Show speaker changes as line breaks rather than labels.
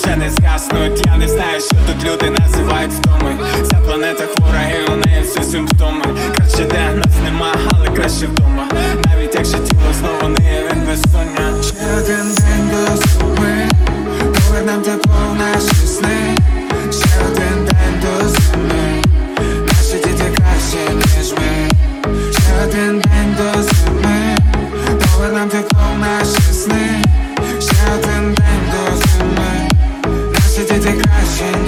вже не згаснуть. Я не знаю, що тут люди називають втоми. Ця планета хвора і у неї всі симптоми. Краще де нас нема, але краще вдома. Навіть якщо тіло знову не є від безсоння.
Ще один день до зими, повернем тепло в наші сни. Ще один день до зими, наші діти краще, ніж ми. Ще один день до зими, повернем тепло в наші сни. Ще один день до зими, наші діти краще,